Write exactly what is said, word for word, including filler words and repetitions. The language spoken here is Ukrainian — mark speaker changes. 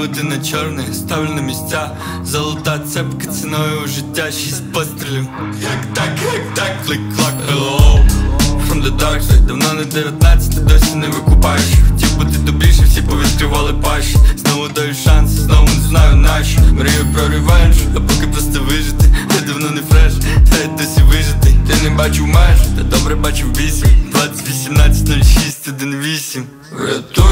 Speaker 1: ставити на чорне, ставлю на місця. Золота цепка ціною життя, шість пострілів. Як так, як так, флик-флак, hello From the dark side, давно не дев'ятнадцять, ти досі не викупаєш. Хотів бути добріше, всі повідкривали пащі. Знову даю шанс, знову не знаю нащо. Мрію про ревенж, а поки просто вижити. Я давно не фреш, та й досі вижитий. Ти не бачив меж, та добре бачив вісім. Двадцять вісімнадцять нуль шість один вісім. Врятуй